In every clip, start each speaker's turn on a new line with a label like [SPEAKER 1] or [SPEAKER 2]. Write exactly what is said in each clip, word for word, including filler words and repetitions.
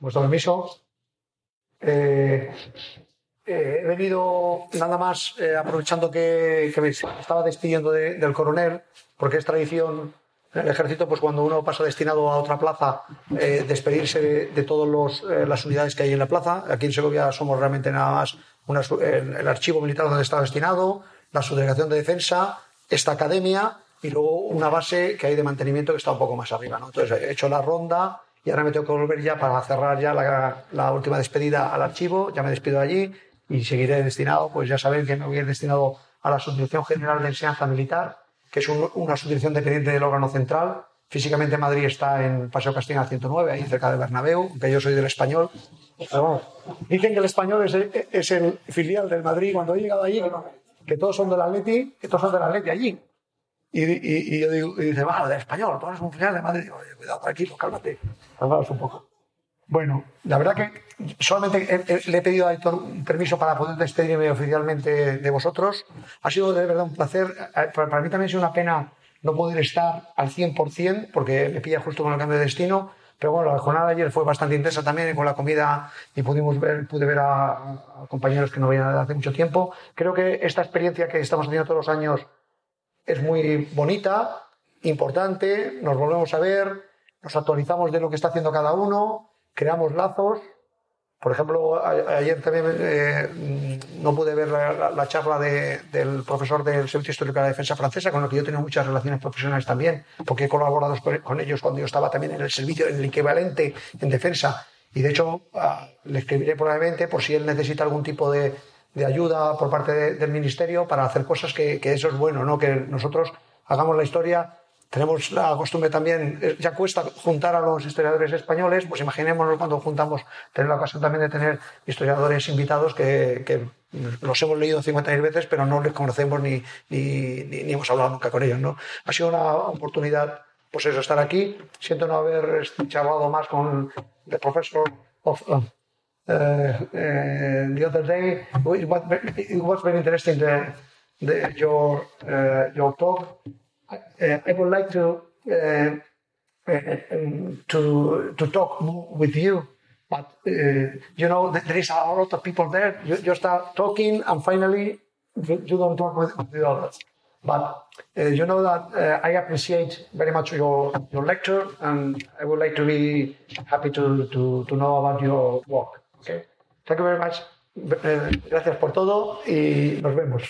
[SPEAKER 1] vuestro permiso. Eh, eh, he venido nada más eh, aprovechando que, que me estaba despidiendo de, del coronel, porque es tradición en el ejército, pues cuando uno pasa destinado a otra plaza, eh, despedirse de, de todas eh, las unidades que hay en la plaza. Aquí en Segovia somos realmente nada más una, el, el archivo militar donde está destinado, la subdelegación de defensa, esta academia y luego una base que hay de mantenimiento que está un poco más arriba, ¿no? Entonces he hecho la ronda y ahora me tengo que volver ya para cerrar ya la, la última despedida al archivo. Ya me despido de allí y seguiré destinado, pues ya sabéis que me voy a ir destinado a la Subdirección General de Enseñanza Militar, que es un, una subdirección dependiente del órgano central. Físicamente Madrid está en Paseo Castellana ciento nueve, ahí cerca del Bernabéu, aunque yo soy del Español. Pero bueno, dicen que el Español es el, es el filial del Madrid. Cuando he llegado allí, que todos son del Atleti, estos son del Atleti allí. Y, y, y yo digo, y dice, va, del Español, tú eres un filial de Madrid. Digo, oye, cuidado, tranquilo, cálmate, cálmaos un poco. Bueno, la verdad que solamente he, he, le he pedido a Héctor un permiso para poder despedirme oficialmente de vosotros. Ha sido de verdad un placer. Para, para mí también ha sido una pena no poder estar al cien por cien, porque me pilla justo con el cambio de destino. Pero bueno, la jornada de ayer fue bastante intensa también con la comida y pudimos ver, pude ver a, a compañeros que no veían desde hace mucho tiempo. Creo que esta experiencia que estamos haciendo todos los años es muy bonita, importante. Nos volvemos a ver, nos actualizamos de lo que está haciendo cada uno, creamos lazos. Por ejemplo, a, ayer también eh, no pude ver la, la, la charla de, del profesor del Servicio Histórico de la Defensa Francesa, con el que yo he tenido muchas relaciones profesionales también, porque he colaborado con ellos cuando yo estaba también en el servicio, en el equivalente en defensa. Y de hecho, uh, le escribiré probablemente por si él necesita algún tipo de, de ayuda por parte de, del Ministerio para hacer cosas que, que eso es bueno, ¿no? Que nosotros hagamos la historia. Tenemos la costumbre también, ya cuesta juntar a los historiadores españoles, pues imaginémonos cuando juntamos, tener la ocasión también de tener historiadores invitados que, que los hemos leído cincuenta mil veces, pero no les conocemos ni, ni, ni, ni hemos hablado nunca con ellos, ¿no? Ha sido una oportunidad, pues eso, estar aquí. Siento no haber charlado más con el profesor of, uh, uh, uh, the other day. It was, it was very interesting, the, the, your, uh, your talk. Uh, I would like to uh, uh, um, to to talk more with you, but uh, you know there is a lot of people there. You, you start talking, and finally you don't talk with, with the others. But uh, you know that uh, I appreciate very much your your lecture, and I would like to be happy to to to know about your work. Okay, thank you very much. Uh, gracias por todo y nos vemos.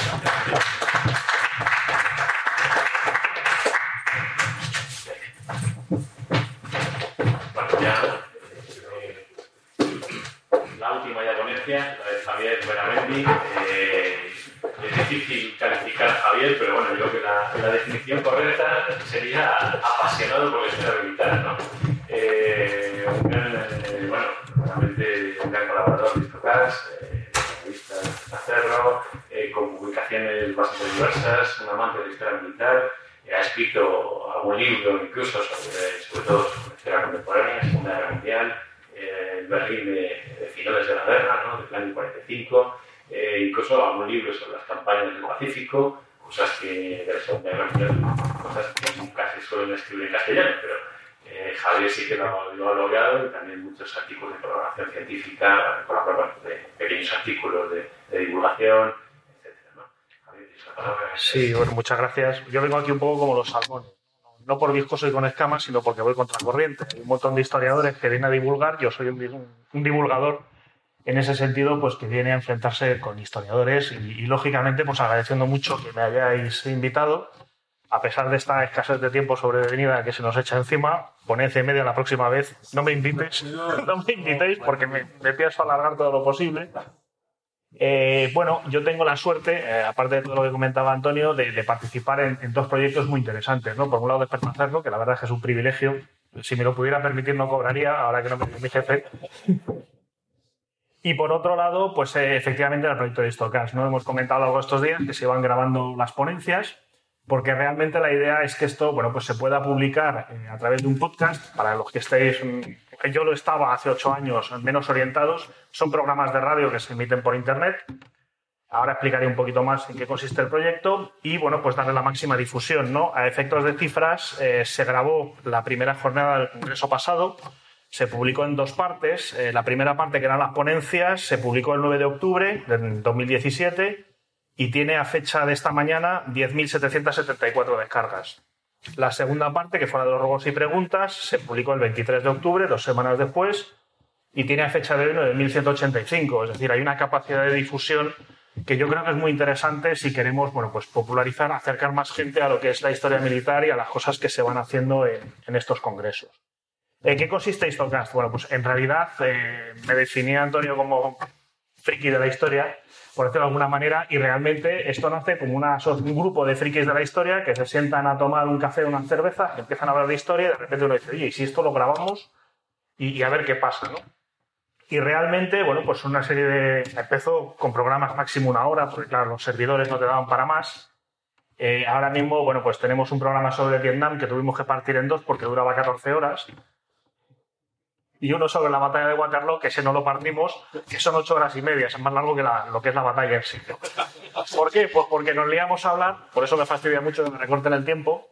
[SPEAKER 2] La de Javier Beramendi. Eh, es difícil calificar a Javier, pero bueno, yo creo que la, la definición correcta sería apasionado por la historia militar, ¿no? Eh, un gran, eh, bueno, realmente un gran colaborador de Histocast, eh, revista Acerro, eh, con publicaciones bastante diversas, un amante de la historia militar, eh, ha escrito algún libro incluso sobre, sobre todo sobre la historia contemporánea, Segunda Guerra Mundial, el Berlín de, de finales de la guerra, ¿no? Del año cuarenta y cinco, eh, incluso algún libro sobre las campañas del Pacífico, cosas que de la Segunda Guerra Mundial, cosas que nunca se suelen escribir en castellano, pero eh, Javier sí que lo, lo ha logrado, y también muchos artículos de colaboración científica, colaboración de pequeños artículos de, de divulgación, etcétera, ¿no? Javier, ¿tienes la palabra?
[SPEAKER 3] Sí, bueno, muchas gracias. Yo vengo aquí un poco como los salmones. No por viscoso y con escamas, sino porque voy contracorriente. Hay un montón de historiadores que vienen a divulgar. Yo soy un, un divulgador en ese sentido, pues que viene a enfrentarse con historiadores y, y lógicamente, pues agradeciendo mucho que me hayáis invitado. A pesar de esta escasez de tiempo sobrevenida que se nos echa encima, ponencia y media la próxima vez. No me invitéis, no me invitéis porque me, me pienso alargar todo lo posible. Eh, bueno, yo tengo la suerte, eh, aparte de todo lo que comentaba Antonio, de, de participar en, en dos proyectos muy interesantes, ¿no? Por un lado, Despertarlo, que la verdad es que es un privilegio. Si me lo pudiera permitir, no cobraría, ahora que no me dice mi jefe. Y por otro lado, pues eh, efectivamente, el proyecto de Histocast, ¿no? Hemos comentado algo estos días, que se van grabando las ponencias, porque realmente la idea es que esto, bueno, pues se pueda publicar eh, a través de un podcast. Para los que estéis, yo lo estaba hace ocho años menos orientados, son programas de radio que se emiten por internet. Ahora explicaré un poquito más en qué consiste el proyecto y, bueno, pues darle la máxima difusión, ¿no? A efectos de cifras, eh, se grabó la primera jornada del congreso pasado, se publicó en dos partes. Eh, la primera parte, que eran las ponencias, se publicó el nueve de octubre de dos mil diecisiete y tiene a fecha de esta mañana diez mil setecientas setenta y cuatro descargas. La segunda parte, que fue la de los ruegos y preguntas, se publicó el veintitrés de octubre, dos semanas después, y tiene a fecha de hoy nueve mil ciento ochenta y cinco. Es decir, hay una capacidad de difusión que yo creo que es muy interesante si queremos, bueno, pues popularizar, acercar más gente a lo que es la historia militar y a las cosas que se van haciendo en, en estos congresos. ¿En qué consiste Histocast? Bueno, pues en realidad eh, me definía Antonio como friki de la historia, por decirlo de alguna manera, y realmente esto nace como una, un grupo de frikis de la historia que se sientan a tomar un café o una cerveza, que empiezan a hablar de historia y de repente uno dice, oye, ¿y si esto lo grabamos? Y, y a ver qué pasa, ¿no? Y realmente, bueno, pues una serie de... Empezó con programas máximo una hora, porque claro, los servidores no te daban para más. Eh, ahora mismo, bueno, pues tenemos un programa sobre Vietnam que tuvimos que partir en dos porque duraba catorce horas. Y uno sobre la batalla de Waterloo, que ese no lo partimos, que son ocho horas y media, es más largo que la, lo que es la batalla en sí. ¿Por qué? Pues porque nos liamos a hablar, por eso me fastidia mucho que me recorten el tiempo,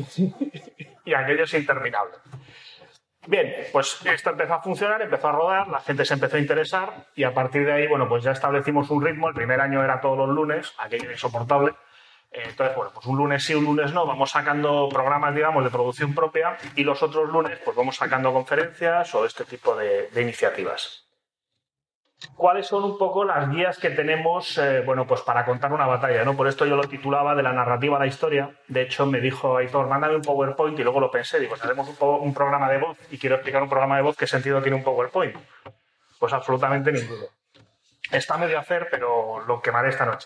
[SPEAKER 3] y aquello es interminable. Bien, pues esto empezó a funcionar, empezó a rodar, la gente se empezó a interesar y a partir de ahí, bueno, pues ya establecimos un ritmo. El primer año era todos los lunes, aquello era insoportable. Entonces, bueno, pues un lunes sí, un lunes no, vamos sacando programas, digamos, de producción propia y los otros lunes, pues vamos sacando conferencias o este tipo de, de iniciativas. ¿Cuáles son un poco las guías que tenemos, eh, bueno, pues para contar una batalla, ¿no? Por esto yo lo titulaba de la narrativa a la historia. De hecho, me dijo Aitor, mándame un PowerPoint, y luego lo pensé, digo, si hacemos un, un programa de voz y quiero explicar un programa de voz, ¿qué sentido tiene un PowerPoint? Pues absolutamente ninguno. Está medio a hacer, pero lo quemaré esta noche.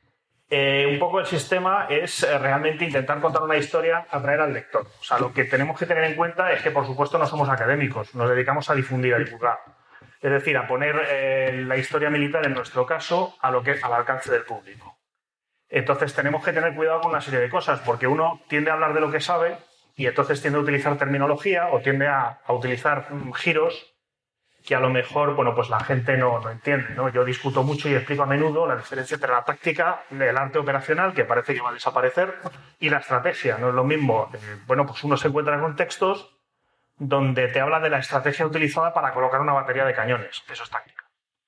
[SPEAKER 3] Eh, un poco el sistema es eh, realmente intentar contar una historia, atraer al lector. O sea, lo que tenemos que tener en cuenta es que, por supuesto, no somos académicos, nos dedicamos a difundir, a divulgar. Es decir, a poner eh, la historia militar, en nuestro caso, a lo que es al alcance del público. Entonces tenemos que tener cuidado con una serie de cosas, porque uno tiende a hablar de lo que sabe y entonces tiende a utilizar terminología o tiende a, a utilizar mm, giros que a lo mejor, bueno, pues la gente no, no entiende, ¿no? Yo discuto mucho y explico a menudo la diferencia entre la táctica, el arte operacional, que parece que va a desaparecer, y la estrategia. No es lo mismo. Eh, bueno, pues uno se encuentra en contextos donde te habla de la estrategia utilizada para colocar una batería de cañones. Eso es táctica.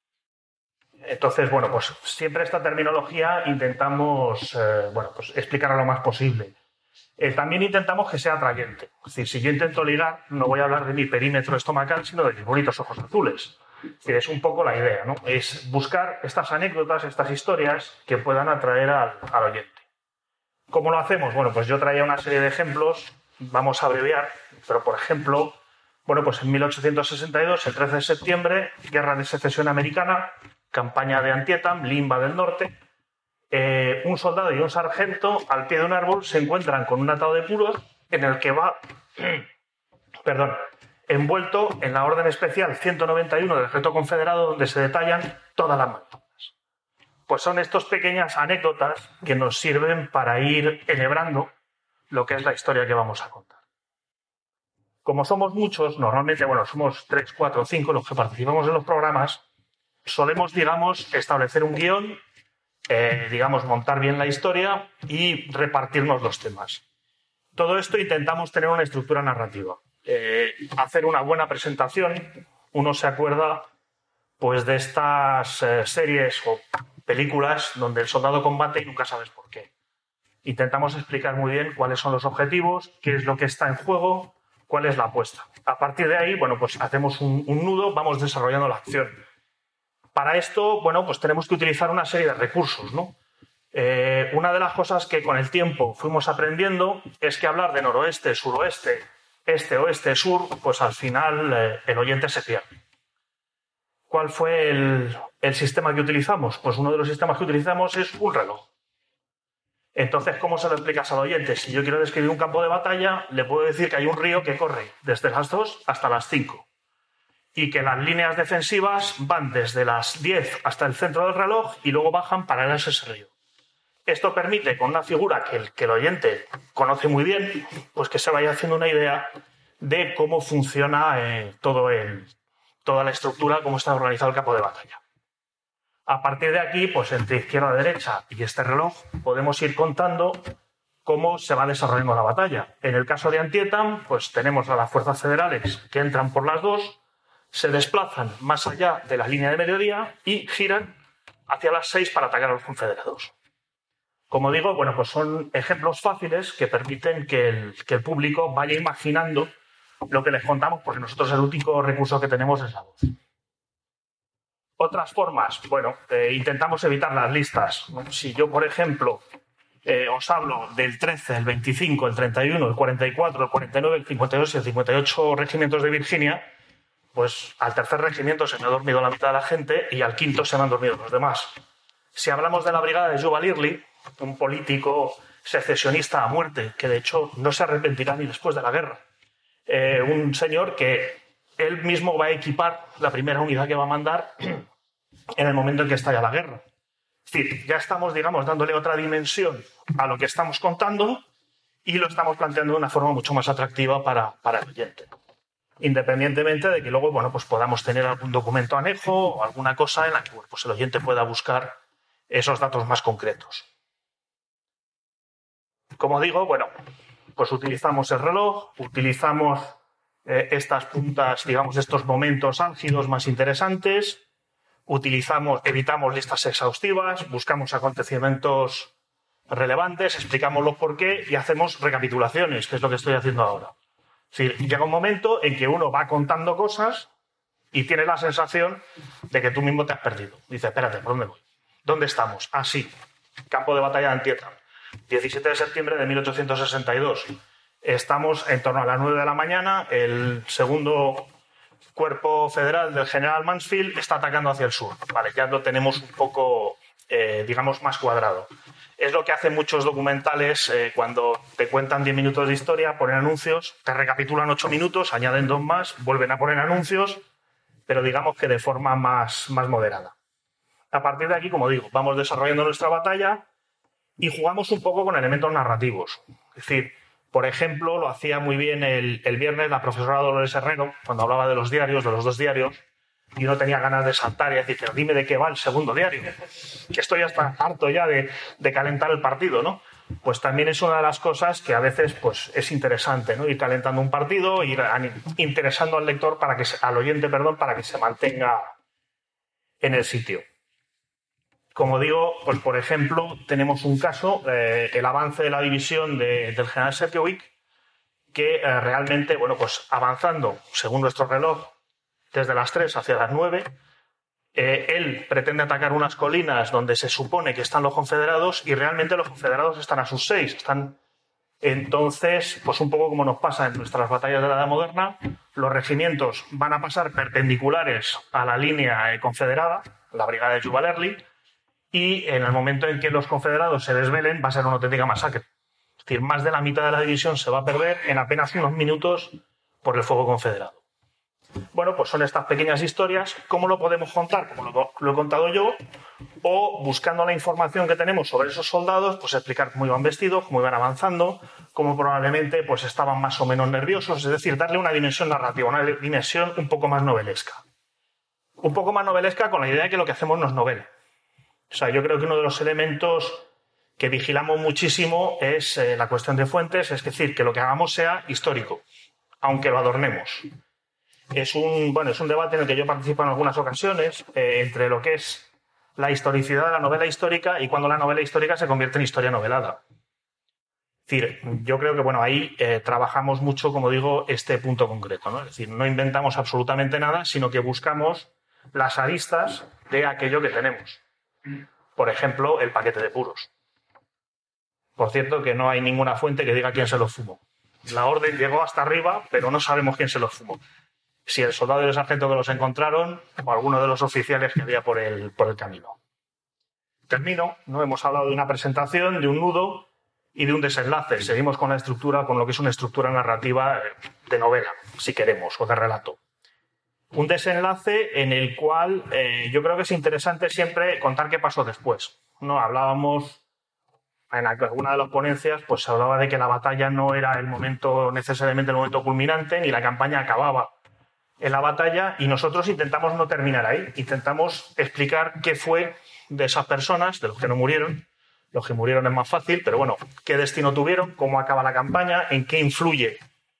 [SPEAKER 3] Entonces, bueno, pues siempre esta terminología intentamos eh, bueno, pues explicarla lo más posible. Eh, también intentamos que sea atrayente. Es decir, si yo intento ligar, no voy a hablar de mi perímetro estomacal, sino de mis bonitos ojos azules. Es decir, es un poco la idea, ¿no? Es buscar estas anécdotas, estas historias que puedan atraer al, al oyente. ¿Cómo lo hacemos? Bueno, pues yo traía una serie de ejemplos, vamos a abreviar, pero por ejemplo, bueno, pues en mil ochocientos sesenta y dos, el trece de septiembre, Guerra de Secesión Americana, campaña de Antietam, Limba del Norte. Eh, un soldado y un sargento al pie de un árbol se encuentran con un atado de puros en el que va perdón, envuelto en la orden especial ciento noventa y uno del Ejército Confederado, donde se detallan todas las maniobras. Pues son estas pequeñas anécdotas que nos sirven para ir enhebrando lo que es la historia que vamos a contar. Como somos muchos, normalmente, bueno, somos tres, cuatro, cinco los que participamos en los programas, solemos, digamos, establecer un guión, Eh, digamos, montar bien la historia y repartirnos los temas. Todo esto intentamos tener una estructura narrativa. Eh, hacer una buena presentación. Uno se acuerda pues de estas eh, series o películas donde el soldado combate y nunca sabes por qué. Intentamos explicar muy bien cuáles son los objetivos, qué es lo que está en juego, cuál es la apuesta. A partir de ahí, bueno, pues hacemos un, un nudo, vamos desarrollando la acción. Para esto, bueno, pues tenemos que utilizar una serie de recursos, ¿no? Eh, una de las cosas que con el tiempo fuimos aprendiendo es que hablar de noroeste, suroeste, este, oeste, sur, pues al final eh, el oyente se pierde. ¿Cuál fue el, el sistema que utilizamos? Pues uno de los sistemas que utilizamos es un reloj. Entonces, ¿cómo se lo explicas al oyente? Si yo quiero describir un campo de batalla, le puedo decir que hay un río que corre desde las dos hasta las cinco. Y que las líneas defensivas van desde las diez hasta el centro del reloj y luego bajan paralelas a ese río. Esto permite, con una figura que el, que el oyente conoce muy bien, pues que se vaya haciendo una idea de cómo funciona eh, todo el, toda la estructura, cómo está organizado el campo de batalla. A partir de aquí, pues entre izquierda a derecha y este reloj, podemos ir contando cómo se va desarrollando la batalla. En el caso de Antietam, pues tenemos a las fuerzas federales que entran por las dos, se desplazan más allá de la línea de mediodía y giran hacia las seis para atacar a los confederados. Como digo, bueno, pues son ejemplos fáciles que permiten que el, que el público vaya imaginando lo que les contamos, porque nosotros el único recurso que tenemos es la voz. Otras formas, bueno, eh, intentamos evitar las listas, ¿no? Si yo, por ejemplo, eh, os hablo del trece, el veinticinco, el treinta y uno, el cuarenta y cuatro, el cuarenta y nueve, el cincuenta y dos y el cincuenta y ocho regimientos de Virginia, pues al tercer regimiento se me ha dormido la mitad de la gente y al quinto se me han dormido los demás. Si hablamos de la brigada de Jubal Early, un político secesionista a muerte, que de hecho no se arrepentirá ni después de la guerra, eh, un señor que él mismo va a equipar la primera unidad que va a mandar en el momento en que estalla la guerra. Es decir, ya estamos, digamos, dándole otra dimensión a lo que estamos contando y lo estamos planteando de una forma mucho más atractiva para, para el oyente. Independientemente de que luego, bueno, pues podamos tener algún documento anejo o alguna cosa en la que, bueno, pues el oyente pueda buscar esos datos más concretos. Como digo, bueno, pues utilizamos el reloj, utilizamos eh, estas puntas, digamos, estos momentos álgidos más interesantes, utilizamos, evitamos listas exhaustivas, buscamos acontecimientos relevantes, explicamos los por qué y hacemos recapitulaciones, que es lo que estoy haciendo ahora. Es decir, llega un momento en que uno va contando cosas y tiene la sensación de que tú mismo te has perdido. Dice, espérate, ¿por dónde voy? ¿Dónde estamos? Ah, sí, campo de batalla de Antietam, diecisiete de septiembre de mil ochocientos sesenta y dos. Estamos en torno a las nueve de la mañana, el segundo cuerpo federal del general Mansfield está atacando hacia el sur. Vale, ya lo tenemos un poco, eh, digamos, más cuadrado. Es lo que hacen muchos documentales eh, cuando te cuentan diez minutos de historia, ponen anuncios, te recapitulan ocho minutos, añaden dos más, vuelven a poner anuncios, pero digamos que de forma más, más moderada. A partir de aquí, como digo, vamos desarrollando nuestra batalla y jugamos un poco con elementos narrativos. Es decir, por ejemplo, lo hacía muy bien el, el viernes la profesora Dolores Herrero, cuando hablaba de los diarios, de los dos diarios, y uno tenía ganas de saltar y decir, pero dime de qué va el segundo diario, que estoy hasta harto ya de, de calentar el partido, ¿no? Pues también es una de las cosas que a veces pues, es interesante, ¿no? Ir calentando un partido, ir interesando al lector, para que se, al oyente, perdón, para que se mantenga en el sitio. Como digo, pues por ejemplo, tenemos un caso, eh, el avance de la división de, del general Serkiewicz, que eh, realmente, bueno, pues avanzando, según nuestro reloj, desde las tres hacia las nueve, eh, él pretende atacar unas colinas donde se supone que están los confederados y realmente los confederados están a sus seis. Están... Entonces, pues un poco como nos pasa en nuestras batallas de la Edad Moderna, los regimientos van a pasar perpendiculares a la línea eh, confederada, la brigada de Jubal Early, y en el momento en que los confederados se desvelen va a ser una auténtica masacre. Es decir, más de la mitad de la división se va a perder en apenas unos minutos por el fuego confederado. Bueno, pues son estas pequeñas historias. ¿Cómo lo podemos contar? Como lo, lo he contado yo, o buscando la información que tenemos sobre esos soldados, pues explicar cómo iban vestidos, cómo iban avanzando, cómo probablemente pues estaban más o menos nerviosos, es decir, darle una dimensión narrativa, una dimensión un poco más novelesca. Un poco más novelesca con la idea de que lo que hacemos no es novela. O sea, yo creo que uno de los elementos que vigilamos muchísimo es eh, la cuestión de fuentes, es decir, que lo que hagamos sea histórico, aunque lo adornemos. Es un, bueno, es un debate en el que yo participo en algunas ocasiones eh, entre lo que es la historicidad de la novela histórica y cuando la novela histórica se convierte en historia novelada. Es decir, yo creo que bueno, ahí eh, trabajamos mucho, como digo, este punto concreto, ¿no? Es decir, no inventamos absolutamente nada, sino que buscamos las aristas de aquello que tenemos. Por ejemplo, el paquete de puros. Por cierto, que no hay ninguna fuente que diga quién se los fumó. La orden llegó hasta arriba, pero no sabemos quién se los fumó. Si el soldado y el sargento que los encontraron o alguno de los oficiales que había por el, por el camino. Termino, ¿no? Hemos hablado de una presentación, de un nudo y de un desenlace. Seguimos con la estructura, con lo que es una estructura narrativa de novela, si queremos, o de relato. Un desenlace en el cual eh, yo creo que es interesante siempre contar qué pasó después, ¿no? Hablábamos en alguna de las ponencias, pues se hablaba de que la batalla no era el momento, necesariamente el momento culminante, ni la campaña acababa en la batalla, y nosotros intentamos no terminar ahí, intentamos explicar qué fue de esas personas, de los que no murieron. Los que murieron es más fácil, pero bueno, qué destino tuvieron, cómo acaba la campaña, en qué influye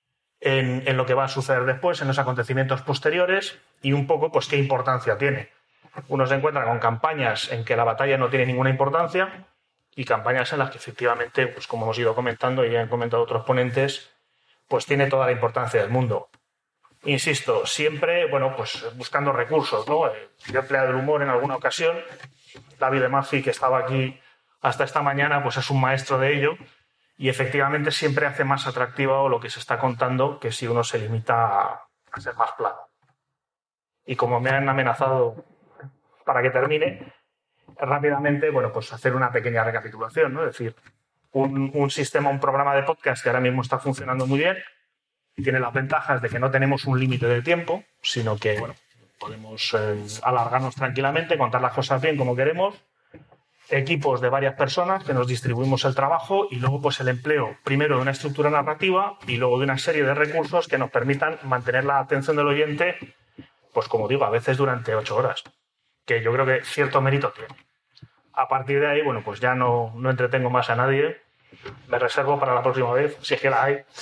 [SPEAKER 3] en, en lo que va a suceder después, en los acontecimientos posteriores y un poco pues qué importancia tiene. Uno se encuentra con campañas en que la batalla no tiene ninguna importancia y campañas en las que efectivamente, pues como hemos ido comentando y ya han comentado otros ponentes, pues tiene toda la importancia del mundo. Insisto, siempre, bueno, pues buscando recursos, ¿no? Yo he empleado el humor en alguna ocasión. David Mafi, que estaba aquí hasta esta mañana, pues es un maestro de ello y efectivamente siempre hace más atractivo lo que se está contando que si uno se limita a, a ser más plano. Y como me han amenazado para que termine, rápidamente, bueno, pues hacer una pequeña recapitulación, ¿no? Es decir, un, un sistema, un programa de podcast que ahora mismo está funcionando muy bien y tiene las ventajas de que no tenemos un límite de tiempo, sino que, bueno, podemos eh, alargarnos tranquilamente, contar las cosas bien como queremos, equipos de varias personas que nos distribuimos el trabajo y luego pues el empleo primero de una estructura narrativa y luego de una serie de recursos que nos permitan mantener la atención del oyente, pues como digo, a veces durante ocho horas, que yo creo que cierto mérito tiene. A partir de ahí, bueno, pues ya no, no entretengo más a nadie, me reservo para la próxima vez, si es que la hay.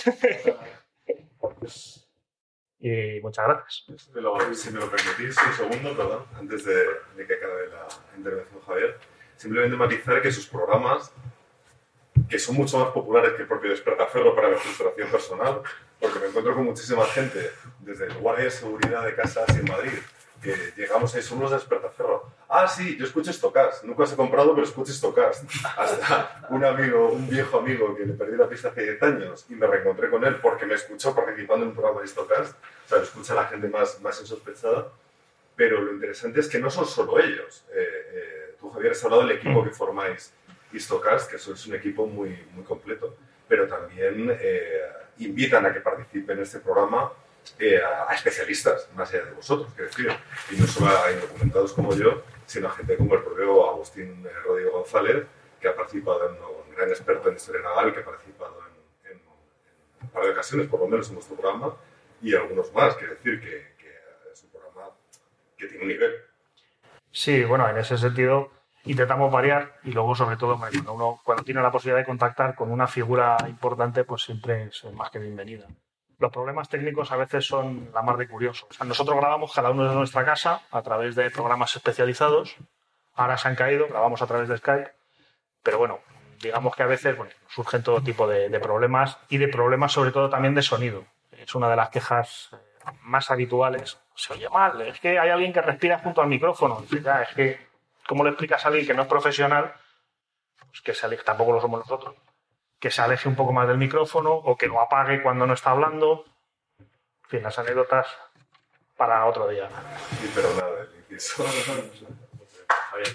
[SPEAKER 3] Y muchas gracias.
[SPEAKER 4] Si me, lo, si me lo permitís un segundo, perdón, antes de, de que acabe la intervención Javier, simplemente matizar que sus programas, que son mucho más populares que el propio Despertaferro para mi frustración personal, porque me encuentro con muchísima gente, desde el guardia de seguridad de casas en Madrid, que llegamos ahí, somos los Despertaferro. Ah, sí, yo escucho Stocast, nunca os he comprado, pero escucho Stocast. Hasta un amigo, un viejo amigo que le perdí la pista hace diez años y me reencontré con él porque me escuchó participando en un programa de Stocast. O sea, lo escucha la gente más, más insospechada. Pero lo interesante es que no son solo ellos. Eh, eh, tú, Javier, has hablado del equipo que formáis Stocast, que sois un equipo muy, muy completo. Pero también eh, invitan a que participen en este programa eh, a, a especialistas, más allá de vosotros, que decir. Y no solo a indocumentados como yo, sino a gente como el propio Agustín Rodrigo González, que ha participado en un gran experto en historia naval, que ha participado en, en, en un par de ocasiones, por lo menos, en vuestro programa, y algunos más. Quiere decir que, que es un programa que tiene un nivel.
[SPEAKER 3] Sí, bueno, en ese sentido intentamos variar y luego, sobre todo, cuando uno cuando tiene la posibilidad de contactar con una figura importante, pues siempre es más que bienvenida. Los problemas técnicos a veces son la mar de curiosos. O sea, nosotros grabamos cada uno de nuestra casa a través de programas especializados. Ahora se han caído, grabamos a través de Skype. Pero bueno, digamos que a veces bueno, surgen todo tipo de, de problemas y de problemas sobre todo también de sonido. Es una de las quejas más habituales. Se oye mal, es que hay alguien que respira junto al micrófono. Ya, es que, ¿cómo le explicas a alguien que no es profesional? Pues que se aleje, tampoco lo somos nosotros. Que se aleje un poco más del micrófono o que lo apague cuando no está hablando. En fin, las anécdotas para otro día.
[SPEAKER 4] Sí, pero nada, el inciso. Javier.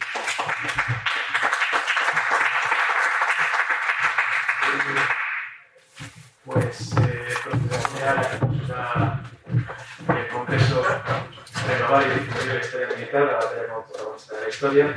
[SPEAKER 2] Pues, eh, profesor, el Congreso Renovar y Difundir la Historia Militar, la batalla como protagonista de la historia,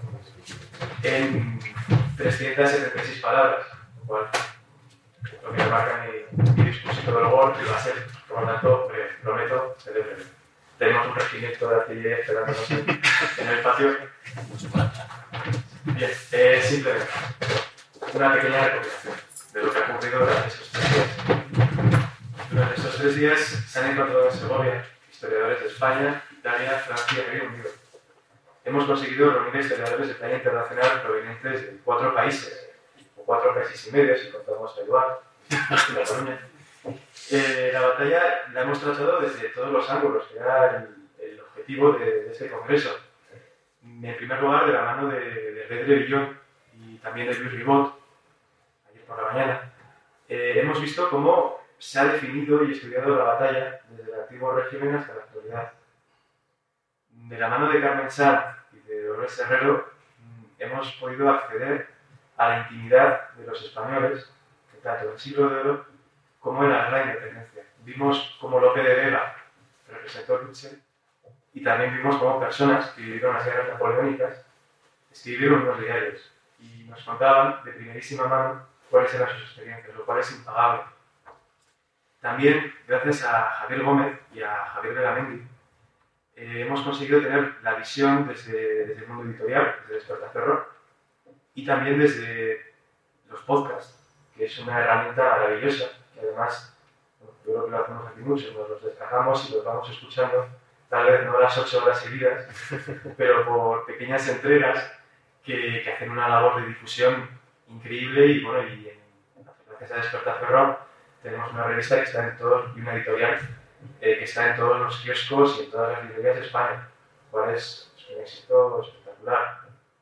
[SPEAKER 2] en trescientas setenta y seis palabras, lo cual lo que marca mi, mi discurso del gol, que va a ser, por lo tanto, eh, prometo, celebre. Tenemos un regimiento de artillería esperándonos en, en el patio. Bien, eh, simplemente una pequeña recopilación de lo que ha ocurrido durante estos tres días. Durante estos tres días se han encontrado en Segovia historiadores de España, Italia, Francia y Reino Unido. Hemos conseguido reunir historiadores de talla internacional provenientes de cuatro países, o cuatro países y medio, si contamos a Eduard, y la Coruña. Eh, la batalla la hemos tratado desde todos los ángulos, que era el, el objetivo de, de este congreso. En primer lugar, de la mano de, de Pedro Villón y también de Luis Ribot, ayer por la mañana, eh, hemos visto cómo se ha definido y estudiado la batalla desde el antiguo régimen hasta la actualidad. De la mano de Carmen Sanz y de Dolores Herrero, hemos podido acceder a la intimidad de los españoles, que tanto en el siglo de oro como en la Guerra de Independencia. Vimos cómo Lope de Vega representó Luche y también vimos cómo personas que vivieron las guerras napoleónicas escribieron unos diarios y nos contaban de primerísima mano cuáles eran sus experiencias, lo cual es impagable. También, gracias a Javier Gómez y a Javier Belamendi, eh, hemos conseguido tener la visión desde, desde el mundo editorial, desde Despertaferro, y también desde los podcasts, que es una herramienta maravillosa, que además
[SPEAKER 5] yo creo que lo hacemos aquí mucho, nos los descargamos y los vamos escuchando, tal vez no las ocho horas seguidas, pero por pequeñas entregas que, que hacen una labor de difusión increíble y bueno, y en, gracias a Despertaferro tenemos una revista que está en todos, y una editorial eh, que está en todos los kioscos y en todas las librerías de España, lo cual es, es un éxito espectacular.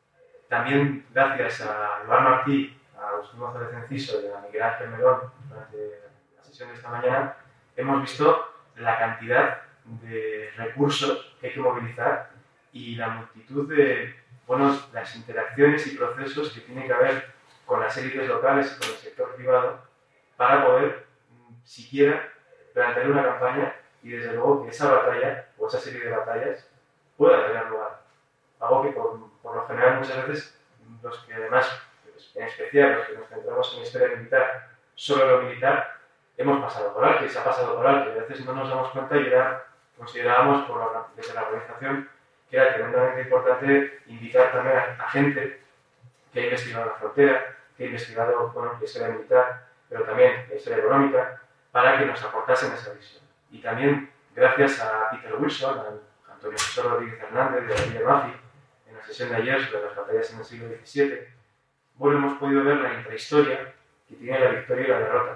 [SPEAKER 5] También gracias a Iván Martí, a Agustín González Enciso y a Miguel Ángel Melón durante la sesión de esta mañana, hemos visto la cantidad de recursos que hay que movilizar y la multitud de, bueno, las interacciones y procesos que tiene que haber con las élites locales y con el sector privado para poder, siquiera, plantear una campaña y desde luego que esa batalla o esa serie de batallas pueda tener lugar. Algo que por, por lo general muchas veces los que además, en especial los que nos centramos en la historia militar, solo lo militar, hemos pasado por alto y se ha pasado por alto y a veces no nos damos cuenta y era, considerábamos por la, desde la organización que era tremendamente importante invitar también a, a gente que ha investigado la frontera, que ha investigado, bueno, la historia militar, pero también la historia económica, para que nos aportasen esa visión. Y también gracias a Peter Wilson, a Antonio José Rodríguez Hernández de David Mafi, en la sesión de ayer sobre las batallas en el siglo diecisiete, bueno, hemos podido ver la intrahistoria que tiene la victoria y la derrota.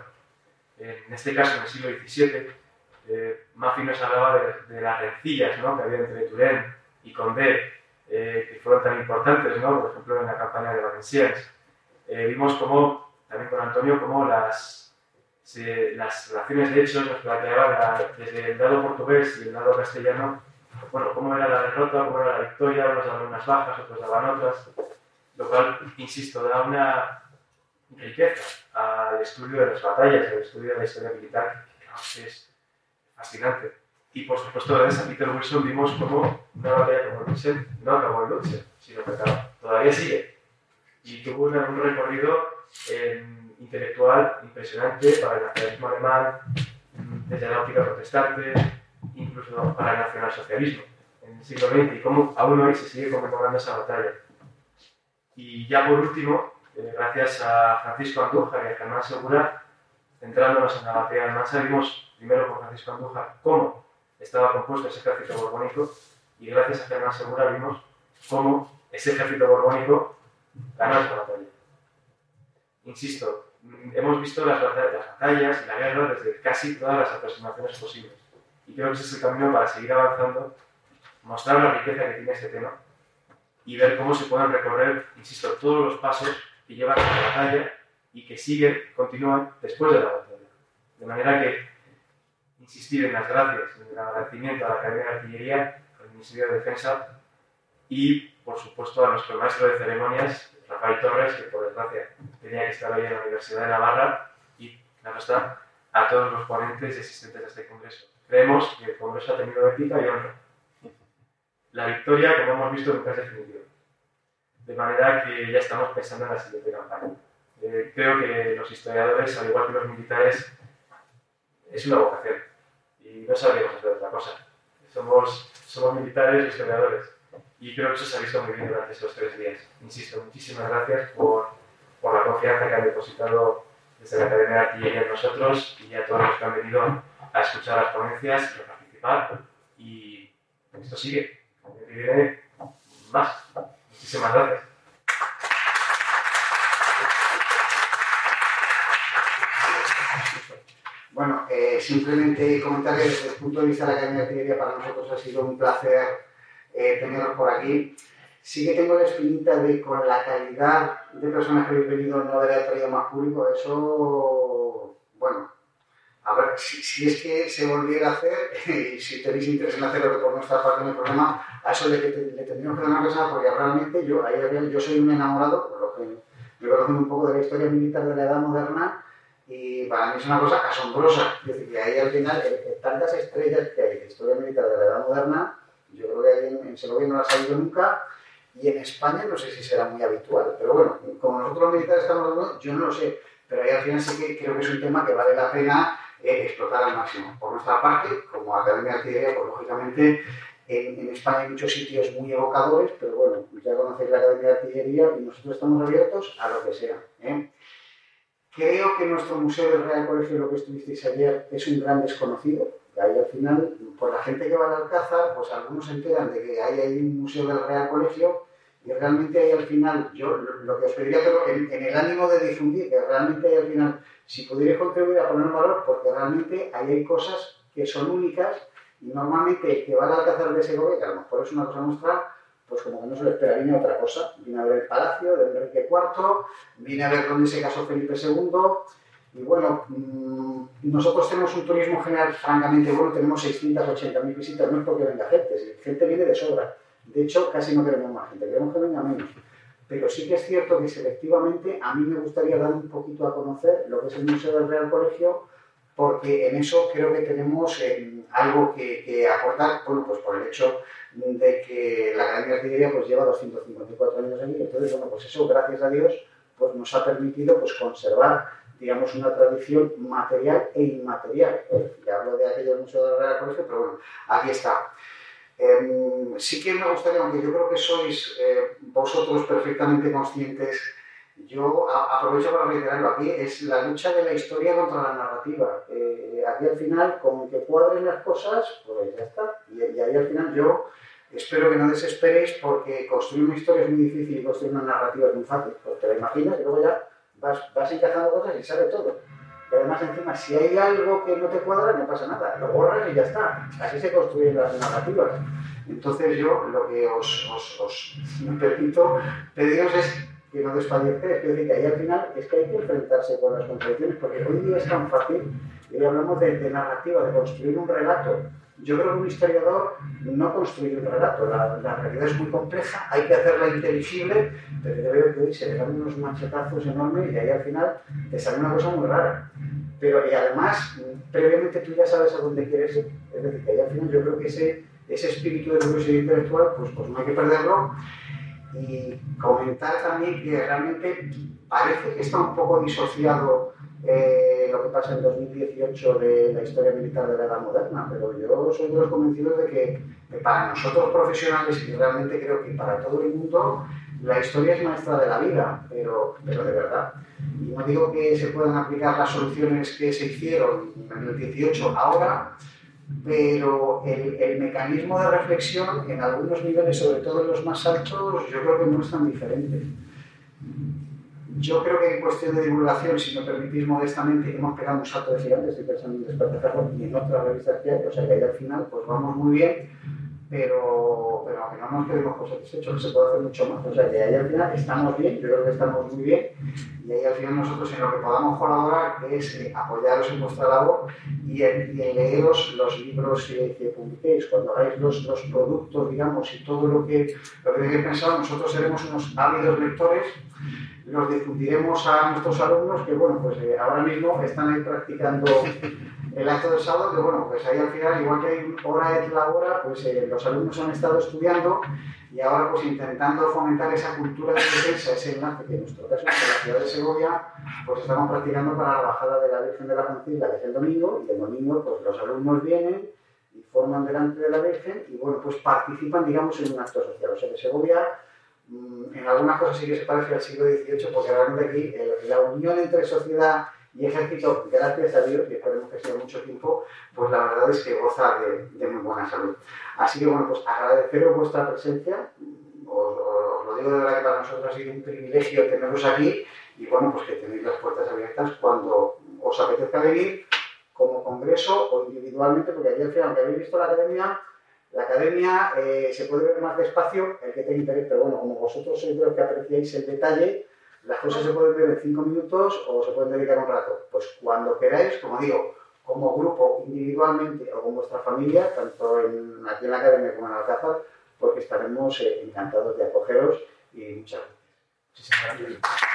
[SPEAKER 5] En este caso, en el siglo diecisiete, eh, Mafi nos hablaba de, de las rencillas, ¿no?, que había entre Turenne y Condé, eh, que fueron tan importantes, ¿no?, por ejemplo, en la campaña de Valenciennes. Eh, vimos cómo, también con Antonio, cómo las, se, las relaciones de hechos nos planteaban la, desde el lado portugués y el lado castellano, bueno, cómo era la derrota, cómo era la victoria, unos daban unas bajas, otros daban otras, lo cual, insisto, da una riqueza al estudio de las batallas, al estudio de la historia militar, que es fascinante. Y por supuesto, gracias a Peter Wilson vimos cómo una batalla como Lutzen no acabó en Lutzen, sino que acabó, todavía sigue. Y tuvo un, un recorrido eh, intelectual impresionante para el nacionalismo alemán, desde la óptica protestante, incluso para el nacionalsocialismo en el siglo veinte, y cómo aún hoy se sigue conmemorando esa batalla. Y ya por último, eh, gracias a Francisco Andújar y a Germán Segura, centrándonos en la batalla de Almansa, vimos primero por Francisco Andújar cómo estaba compuesto ese ejército borbónico, y gracias a Germán Segura vimos cómo ese ejército borbónico ganó esa batalla. Insisto, hemos visto las batallas, las batallas y la guerra desde casi todas las aproximaciones posibles. Y creo que ese es el camino para seguir avanzando, mostrar la riqueza que tiene este tema y ver cómo se pueden recorrer, insisto, todos los pasos que llevan a la batalla y que siguen, continúan después de la batalla. De manera que insistir en las gracias, en el agradecimiento a la Academia de Artillería, al Ministerio de Defensa y, por supuesto, a nuestro maestro de ceremonias, Rafael Torres, que por desgracia tenía que estar hoy en la Universidad de Navarra, y, claro está, a todos los ponentes y asistentes a este congreso. Creemos que el congreso ha tenido épica y honra. La victoria, como hemos visto, nunca es definitiva. De manera que ya estamos pensando en la siguiente campaña. Eh, creo que los historiadores, al igual que los militares, es una vocación. Y no sabríamos hacer otra cosa. Somos, somos militares y historiadores. Y creo que eso se ha visto muy bien durante estos tres días. Insisto, muchísimas gracias por, por la confianza que han depositado desde la Academia de Artillería en nosotros y a todos los que han venido a escuchar las ponencias y a participar. Y esto sigue. El que viene más. Muchísimas gracias.
[SPEAKER 6] Bueno, eh, simplemente comentar que desde el punto de vista de la Academia de Artillería para nosotros ha sido un placer eh, tenerlos por aquí. Sí que tengo la espinita de con la calidad de personas que habéis venido no haber traído más público, eso, bueno, a ver, si, si es que se volviera a hacer, y si tenéis interés en hacerlo por nuestra parte no hay problema, a eso le, le, le tendríamos que dar una cosa, porque realmente yo, ahí, yo soy un enamorado, por lo que me conocen un poco de la historia militar de la Edad Moderna, y para mí es una cosa asombrosa. Es decir, que ahí al final, eh, tantas estrellas que hay de historia militar de la Edad Moderna, yo creo que ahí en, en Segovia no las ha habido nunca, y en España no sé si será muy habitual, pero bueno, como nosotros los militares estamos hablando, yo no lo sé, pero ahí al final sí que creo que es un tema que vale la pena eh, explotar al máximo. Por nuestra parte, como Academia de Artillería, pues lógicamente en, en España hay muchos sitios muy evocadores, pero bueno, ya conocéis la Academia de Artillería y nosotros estamos abiertos a lo que sea, ¿eh? Creo que nuestro Museo del Real Colegio, lo que estuvisteis ayer, es un gran desconocido. Y ahí al final, pues la gente que va al Alcázar, pues algunos se enteran de que hay ahí un Museo del Real Colegio y realmente ahí al final, yo lo, lo que os pediría, pero en, en el ánimo de difundir, que realmente ahí al final, si pudierais contribuir a poner en valor, porque realmente ahí hay cosas que son únicas y normalmente el que va al Alcázar de Segovia, que a lo mejor es una cosa nuestra, pues como que no se lo espera, viene a otra cosa. Viene a ver el palacio de Enrique cuarto, viene a ver dónde se casó Felipe segundo, y bueno, mmm, nosotros tenemos un turismo general francamente bueno, tenemos seiscientas ochenta mil visitas, no es porque venga gente, si gente viene de sobra. De hecho, casi no queremos más gente, queremos que venga menos. Pero sí que es cierto que selectivamente a mí me gustaría dar un poquito a conocer lo que es el Museo del Real Colegio, porque en eso creo que tenemos eh, algo que, que aportar, bueno, pues por el hecho de que la Academia de Artillería pues lleva doscientos cincuenta y cuatro años aquí, entonces, bueno, pues eso, gracias a Dios, pues nos ha permitido pues conservar, digamos, una tradición material e inmaterial. ¿eh? Ya hablo de aquello del Museo del Real Colegio, pero bueno, aquí está. Eh, sí que me gustaría, aunque yo creo que sois eh, vosotros perfectamente conscientes, yo a, aprovecho para reiterarlo aquí, es la lucha de la historia contra la narrativa. Eh, aquí al final, con que cuadren las cosas, pues ya está. Y, y ahí al final yo espero que no desesperéis, porque construir una historia es muy difícil y construir una narrativa es muy fácil. Pues te la imaginas y luego ya vas, vas encajando cosas y sale todo. Y además, encima, si hay algo que no te cuadra, no pasa nada, lo borras y ya está. Así se construyen las narrativas. Entonces yo lo que os, os, os me permito pediros es que no desfallezcáis, es decir, que ahí al final es que hay que enfrentarse con las contradicciones, porque hoy día es tan fácil, y hoy hablamos de, de narrativa, de construir un relato. Yo creo que un historiador no construye un relato, la, la realidad es muy compleja, hay que hacerla inteligible, pero yo veo que hoy se le dan unos machetazos enormes y ahí al final te sale una cosa muy rara. Pero y además, previamente tú ya sabes a dónde quieres ir, es decir, que ahí al final yo creo que ese, ese espíritu de curiosidad intelectual, pues, pues no hay que perderlo. Y comentar también que realmente parece que está un poco disociado eh, lo que pasa en dos mil dieciocho de la historia militar de la Edad Moderna, pero yo soy de los convencidos de que, que para nosotros profesionales, y realmente creo que para todo el mundo, la historia es maestra de la vida, pero, pero de verdad. Y no digo que se puedan aplicar las soluciones que se hicieron en el dieciocho ahora, pero el, el mecanismo de reflexión en algunos niveles, sobre todo en los más altos, yo creo que no es tan diferente. Yo creo que en cuestión de divulgación, si me permitís modestamente, hemos pegado un salto de gigante, estoy pensando en Despertar y en otras revistas que hay, o sea que ahí al final pues vamos muy bien, pero, pero aunque no nos quedemos por satisfechos, se puede hacer mucho más. O sea que ahí al final estamos bien, yo creo que estamos muy bien, y ahí al final nosotros en lo que podamos colaborar es eh, apoyaros en vuestra labor y en, y en leeros los libros que, que publiquéis. Cuando hagáis los, los productos, digamos, y todo lo que, lo que tenéis pensado, nosotros seremos unos ávidos lectores, los difundiremos a nuestros alumnos que, bueno, pues eh, ahora mismo están ahí practicando el acto del sábado, que bueno, pues ahí al final, igual que hay hora es la hora, pues eh, los alumnos han estado estudiando y ahora pues intentando fomentar esa cultura de defensa, ese enlace que en nuestro caso, en la ciudad de Segovia, pues estamos practicando para la bajada de la Virgen de la Concilla, que es el domingo, y el domingo pues los alumnos vienen y forman delante de la Virgen y bueno, pues participan, digamos, en un acto social. O sea que Segovia, en algunas cosas sí que se parece al siglo dieciocho, porque realmente aquí el, la unión entre sociedad y ejército, gracias a Dios, y esperemos que sea mucho tiempo, pues la verdad es que goza de, de muy buena salud. Así que bueno, pues agradeceros vuestra presencia, os, os lo digo de verdad que para nosotros ha sido un privilegio teneros aquí, y bueno, pues que tenéis las puertas abiertas cuando os apetezca venir, como congreso o individualmente, porque aquí al final, aunque habéis visto la academia, la academia eh, se puede ver más despacio, el que tenga interés, pero bueno, como vosotros sois de los que apreciáis el detalle, las cosas se pueden ver en cinco minutos o se pueden dedicar un rato. Pues cuando queráis, como digo, como grupo, individualmente o con vuestra familia, tanto en, aquí en la academia como en Alcázar, porque estaremos eh, encantados de acogeros y muchas gracias.
[SPEAKER 5] Muchísimas gracias.